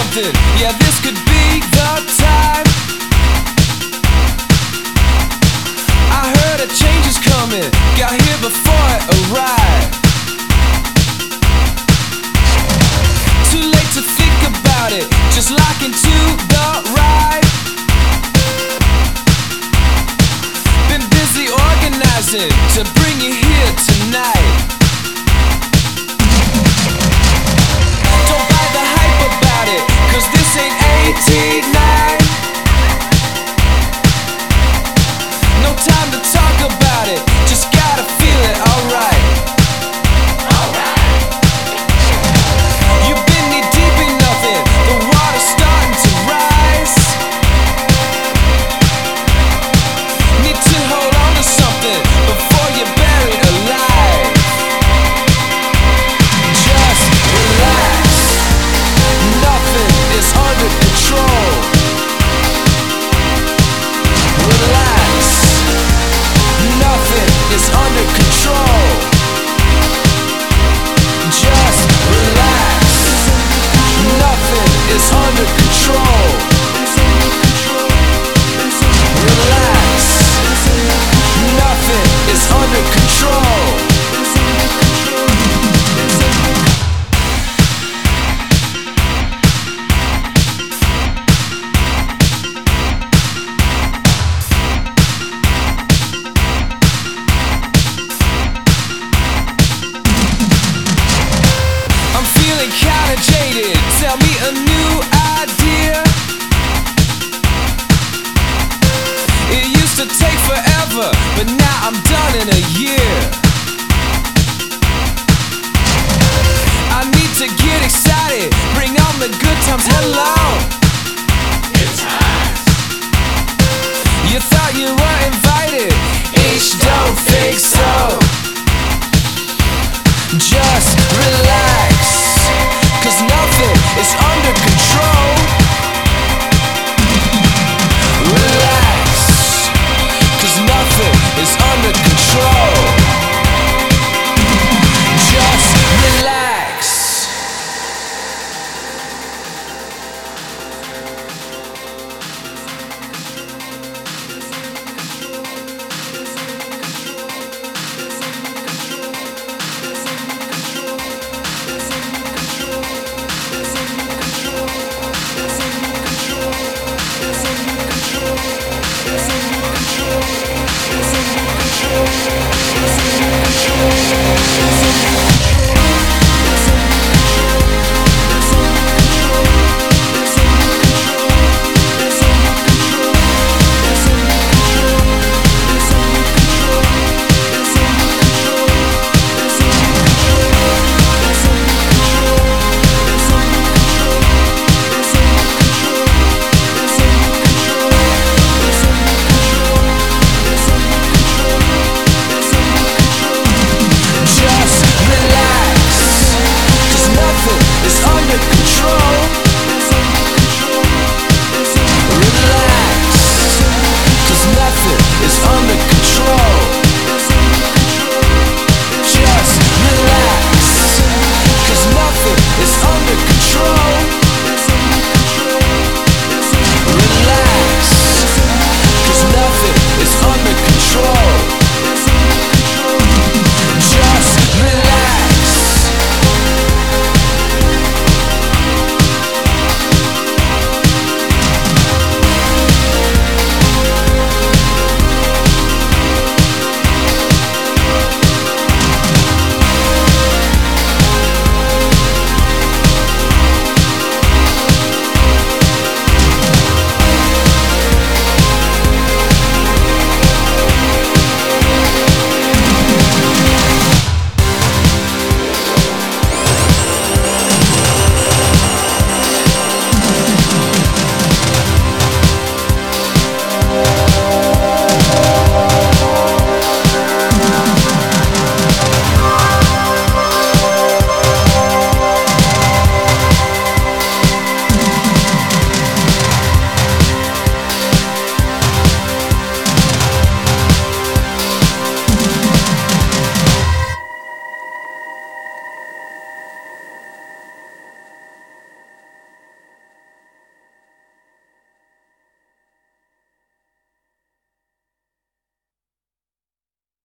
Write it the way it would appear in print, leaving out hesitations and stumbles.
something. Yeah, this could be the time. I heard a change is coming. Got here before it arrived. Too late to think about it. Just lock into the ride. Been busy organizing to bring you here tonight. Don't buy the hype about it, 'cause this ain't 89. No time to talk about it, just gotta feel it, alright. You've been knee deep in nothing, the water's starting to rise. Need to hold on to something before you're buried alive. Just relax, nothing is under control. Relax, nothing is under control. Just relax, nothing is under control. Relax, nothing is under control. I'm feeling kinda jaded. Tell me a new idea. It used to take forever, but now I'm done in a year. I need to get excited. Bring on the good times. Hello.